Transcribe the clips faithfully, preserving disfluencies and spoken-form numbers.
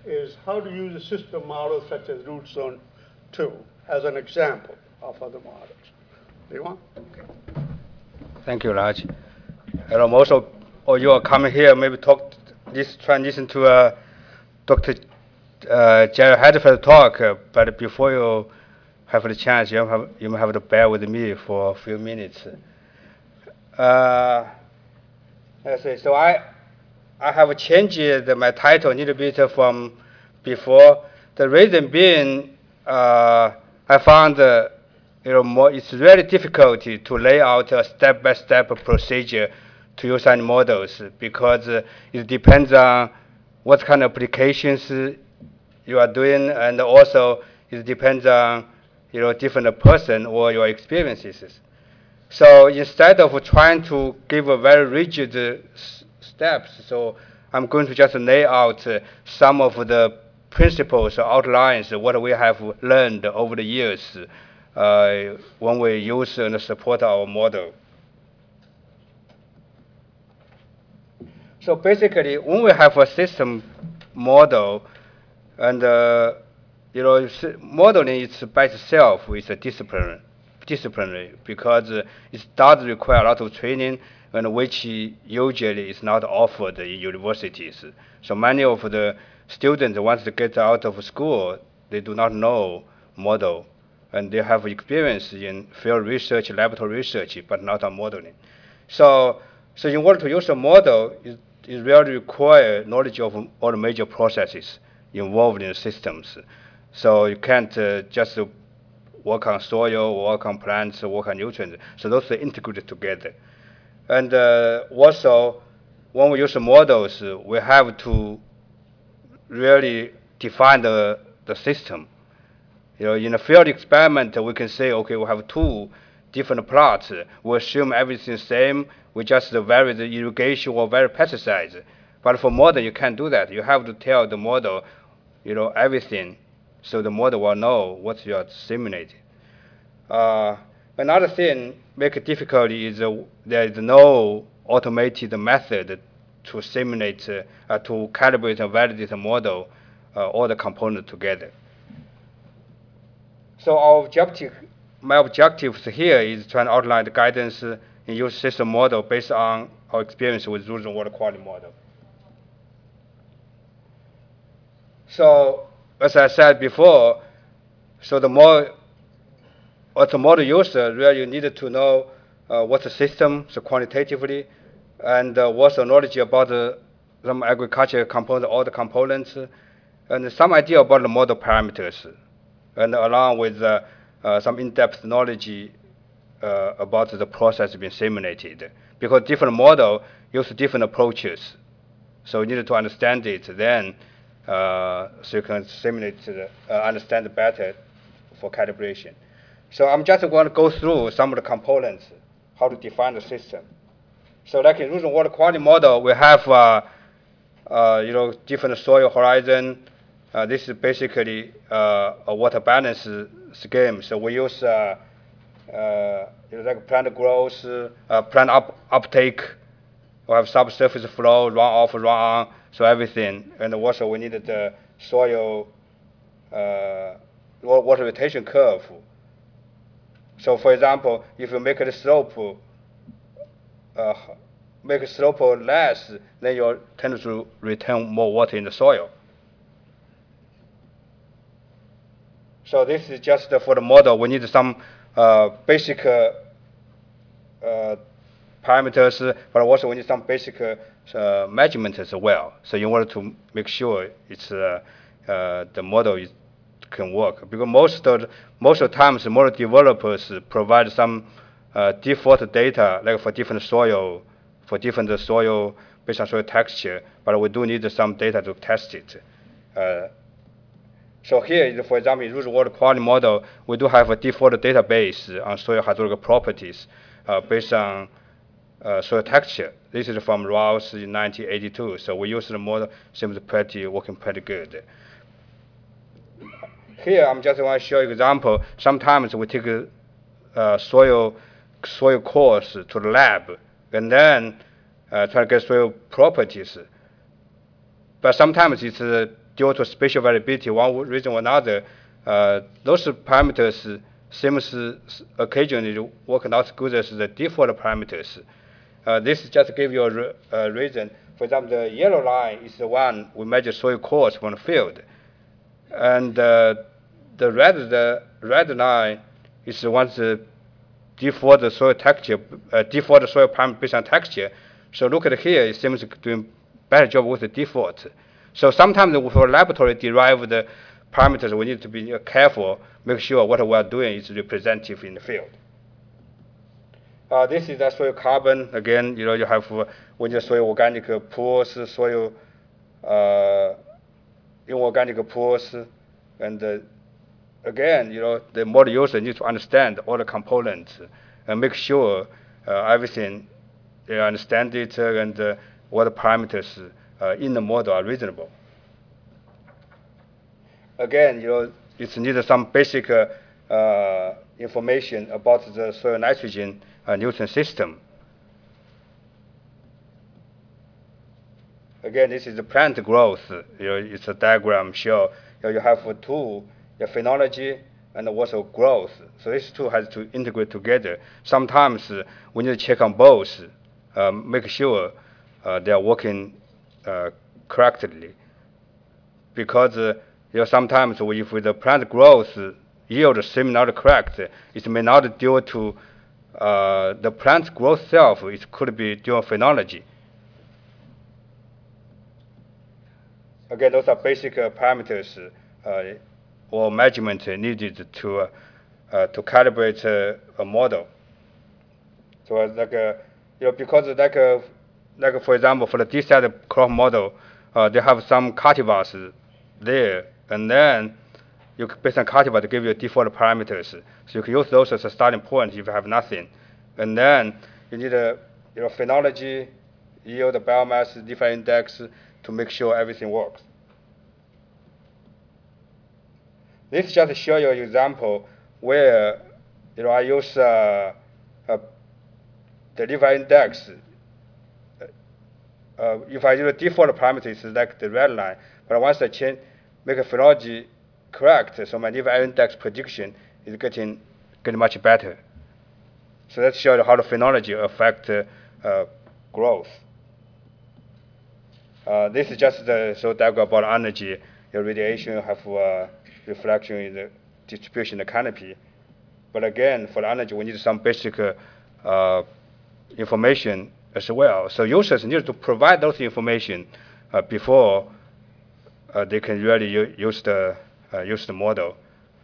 is how to use a system model such as root zone two as an example of other models. Do you want? Thank you, Raj. You know, most of, of you are coming here, maybe talk this transition to uh, Doctor Uh, Jerry Hadfield talk, uh, but before you have the chance, you have you may have to bear with me for a few minutes. Uh, let's see. So I I have changed my title a little bit from before. The reason being, uh, I found uh, you know more, it's really difficult to lay out a step-by-step procedure to use any models because uh, it depends on what kind of applications you are doing, and also it depends on you know different person or your experiences. So instead of trying to give a very rigid uh, steps, so I'm going to just lay out uh, some of the principles, outlines, what we have learned over the years uh, when we use and support our model. So basically, when we have a system model, and uh, you know, modeling is by itself is a discipline, disciplinary because uh, it does require a lot of training, and which usually is not offered in universities. So many of the students, once they get out of school, they do not know model, and they have experience in field research, laboratory research, but not on modeling. So, so in order to use a model, it, it really requires knowledge of all the major processes involved in the systems. So you can't uh, just work on soil, work on plants, work on nutrients. So those are integrated together. And uh, also, when we use models, we have to really define the, the system. You know, in a field experiment, we can say, okay, we have two different plots. We assume everything's the same. We just vary the irrigation or vary pesticides. But for model, you can't do that. You have to tell the model, you know, everything, so the model will know what you are simulating. Uh, another thing make it difficult is uh, there is no automated method to simulate, uh, uh, to calibrate and validate a model, uh, all the components together. So our objective, my objectives here is trying to outline the guidance in use system model based on our experience with rules and water quality model. So as I said before, so the more as a model user, really you need to know uh, what's the system, so quantitatively, and uh, what's the knowledge about the, some agriculture component, all the components, and some idea about the model parameters, and along with uh, uh, some in-depth knowledge uh, about the process being simulated. Because different model use different approaches, so you need to understand it. Then, uh, so you can simulate, the, uh, understand it better for calibration. So I'm just going to go through some of the components, how to define the system. So like in Rules and Water Quality Model, we have uh, uh, you know different soil horizon. Uh, this is basically uh, a water balance scheme. So we use uh, uh, you know, like plant growth, uh, plant up, uptake. We have subsurface flow, runoff, run on, so everything. And also we needed the soil uh, water retention curve. So for example, if you make the slope uh, make the slope less, then you tend to retain more water in the soil. So this is just for the model. We need some uh, basic uh, uh, parameters, but also we need some basic uh, measurements as well. So in order to make sure it's uh, uh, the model is, can work, because most of the, most of the times model developers provide some uh, default data, like for different soil, for different soil based on soil texture, but we do need some data to test it. Uh, So here, for example, in Rules Water Quality Model, we do have a default database on soil hydraulic properties uh, based on uh, soil texture. This is from Rouse in nineteen eighty-two. So we use the model, seems pretty working pretty good. Here, I'm just want to show you an example. Sometimes we take a uh, soil soil cores to the lab, and then uh, try to get soil properties. But sometimes it's uh, due to spatial variability, one reason or another, uh, those parameters seems occasionally work not as good as the default parameters. Uh, this just give you a, re a reason. For example, the yellow line is the one we measure soil cores from the field, and uh, the red the red line is the one that default the soil texture, uh, default the soil parameter based on texture. So look at here, it seems doing better job with the default. So sometimes for laboratory derived parameters, we need to be careful, make sure what we are doing is representative in the field. Uh, this is the soil carbon. Again, you know, you have uh, when you soil organic pools, soil uh, inorganic pools, and uh, again, you know, the model user needs to understand all the components and make sure uh, everything they understand it uh, and uh, what the parameters uh, in the model are reasonable. Again, you know, it's needed some basic uh, uh, information about the soil nitrogen uh, nutrient system. Again, this is the plant growth. You know, it's a diagram show. You know, you have uh, two, the phenology and also growth. So these two has to integrate together. Sometimes uh, we need to check on both, um, make sure uh, they are working uh, correctly. Because uh, you know, sometimes if the plant growth yield seem not correct, it may not due to uh, the plant growth itself. It could be due to phenology. Again, those are basic uh, parameters uh, or measurement needed to uh, uh, to calibrate uh, a model. So uh, like uh, you know, because like uh, like for example, for the D-set crop model, uh, they have some cultivars there, and then you can, based on cultivar, to give you default parameters. So you can use those as a starting point if you have nothing, and then you need a you know phenology, yield, biomass, different index to make sure everything works. This just show you an example where you know I use uh, uh, the different index. Uh, if I use the default parameter, it's like the red line. But once I change, make a phenology correct, so my different index prediction is getting getting much better. So that shows you how the phenology affect uh, uh, growth. Uh, this is just the so diagram about energy. Your radiation have uh, reflection in the distribution of the canopy. But again, for the energy, we need some basic uh, uh, information as well. So users need to provide those information uh, before uh, they can really use the uh, use the model.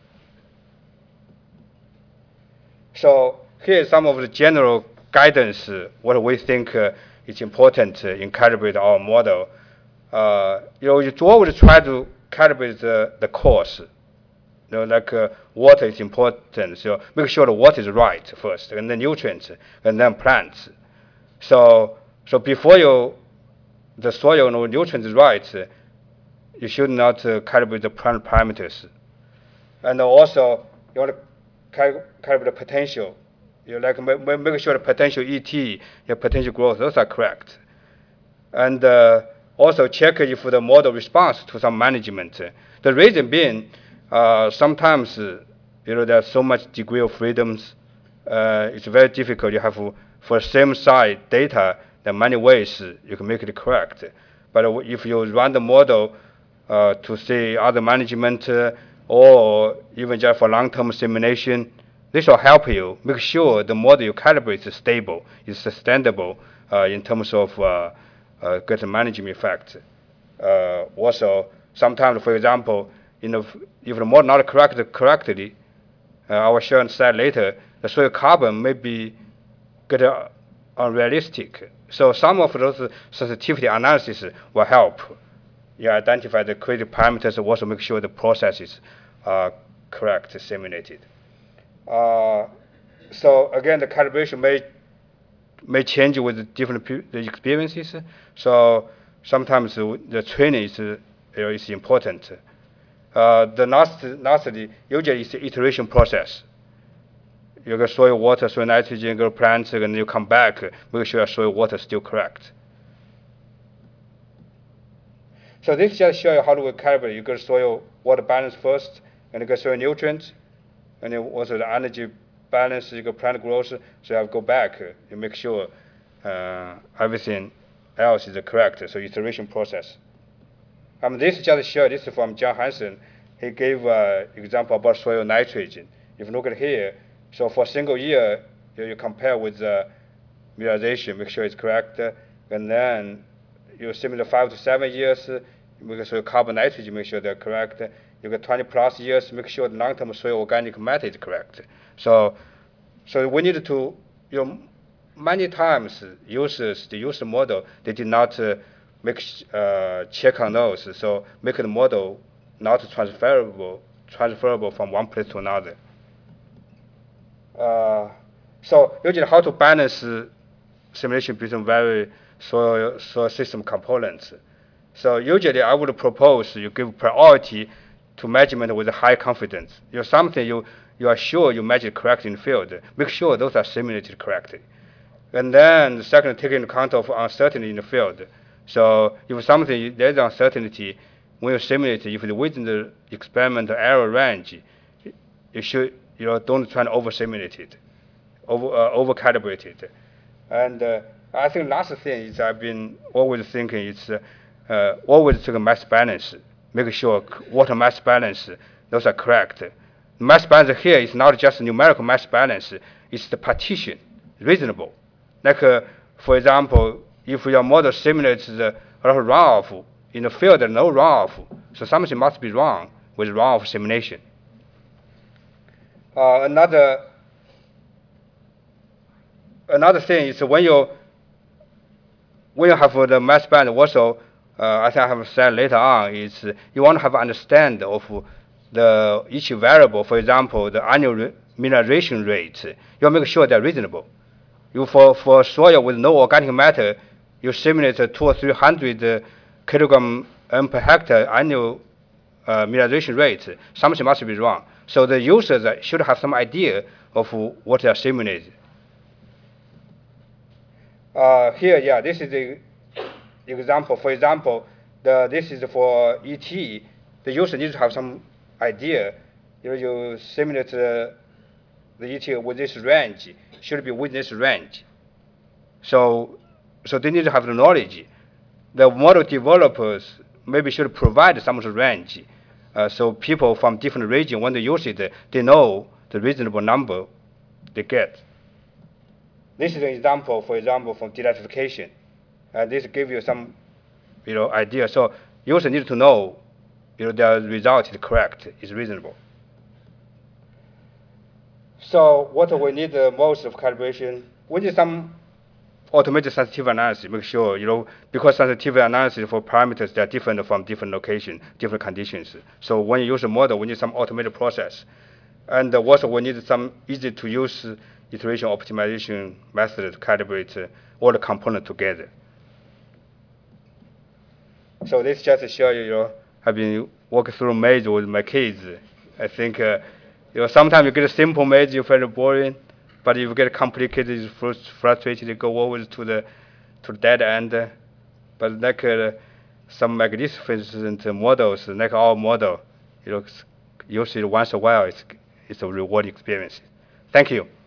So here is some of the general guidance, uh, what we think uh, is important uh, in calibrate our model. Uh, you know, you always try to calibrate the, the course. You know, like uh, water is important, so make sure the water is right first, and then nutrients, and then plants. So, so before you, the soil you know, nutrients is right, uh, you should not uh, calibrate the plant parameters. And also, you want to cal calibrate the potential. You like make, make sure the potential E T, your potential growth, those are correct. And uh, also check if the model responds to some management. The reason being, uh, sometimes uh, you know there's so much degree of freedoms. Uh, it's very difficult. You have for same size data, there are many ways you can make it correct. But if you run the model uh, to see other management uh, or even just for long-term simulation, this will help you make sure the model you calibrate is stable, is sustainable uh, in terms of uh, uh, good management effect. Uh, also, sometimes, for example, you know, if the model not corrected correctly, uh, I will show on slide later, the soil carbon may be get uh, unrealistic. So some of those sensitivity analysis will help you identify the critical parameters and also make sure the processes are correct, simulated. Uh, so again, the calibration may may change with the different the experiences. So sometimes the training is, uh, is important. Uh, the last, lastly, usually it's the iteration process. You get soil, water, soil nitrogen, go plants, and you come back, make sure soil, water is still correct. So this just show you how to calibrate. You got soil water balance first, and you got soil nutrients, and then also the energy balance, you got plant growth. So you have to go back and make sure uh, everything else is correct. So iteration process. Um, this just show this is from John Hansen. He gave an uh, example about soil nitrogen. If you look at here, so for a single year, you, you compare with the mineralization, make sure it's correct, and then you similar five to seven years, make sure carbon nitrogen, make sure they're correct. You got twenty plus years, make sure the long-term soil organic matter is correct. So, so we need to, you know, many times users, the user model, they did not uh, make uh, check on those, so make the model not transferable, transferable from one place to another. Uh, so usually how to balance simulation between very soil, soil system components. So usually I would propose you give priority to measurement with high confidence. You know, something you, you are sure you measure correctly in the field, make sure those are simulated correctly. And then the second, take into account of uncertainty in the field. So if something, there's uncertainty, when you simulate, if it's within the experimental error range, you should, you know, don't try to over-simulate it, over, uh, over-calibrate it. And uh, I think last thing is I've been always thinking is uh, uh, always take a mass balance, make sure water mass balance, those are correct. Mass balance here is not just numerical mass balance, it's the partition, reasonable. Like, uh, for example, if your model simulates the runoff, in the field there's no runoff, so something must be wrong with runoff simulation. Uh, another another thing is when you when you have the mass balance also, uh, I think I have said later on, is you want to have understand of the each variable. For example, the annual mineralization rate. You make sure they're reasonable. You for for soil with no organic matter, you simulate a two or three hundred uh, kilogram N per hectare annual uh, mineralization rate. Something must be wrong. So the users should have some idea of what they are simulating. Uh, here, yeah, this is the example. For example, the, this is for E T. The user needs to have some idea. You know, you simulate uh, the E T with this range, should be within this range. So, so they need to have the knowledge. The model developers maybe should provide some range. Uh, so people from different regions, when they use it, they know the reasonable number they get. This is an example, for example, from desertification. Uh, this gives you some, you know, idea. So users need to know, you know, their result is correct, is reasonable. So what we need the most of calibration, we need some automated sensitivity analysis, make sure, you know, because sensitivity analysis for parameters, they are different from different locations, different conditions. So when you use a model, we need some automated process. And also we need some easy to use iteration optimization method to calibrate uh, all the components together. So this just to show you, you know, I've been walking through maze with my kids. I think, uh, you know, sometimes you get a simple maze, you find it boring. But if you get complicated, it's frustrated, you go over to the to the dead end. But like uh, some magnificent models, like our model, you know, use it once a while, it's, it's a rewarding experience. Thank you.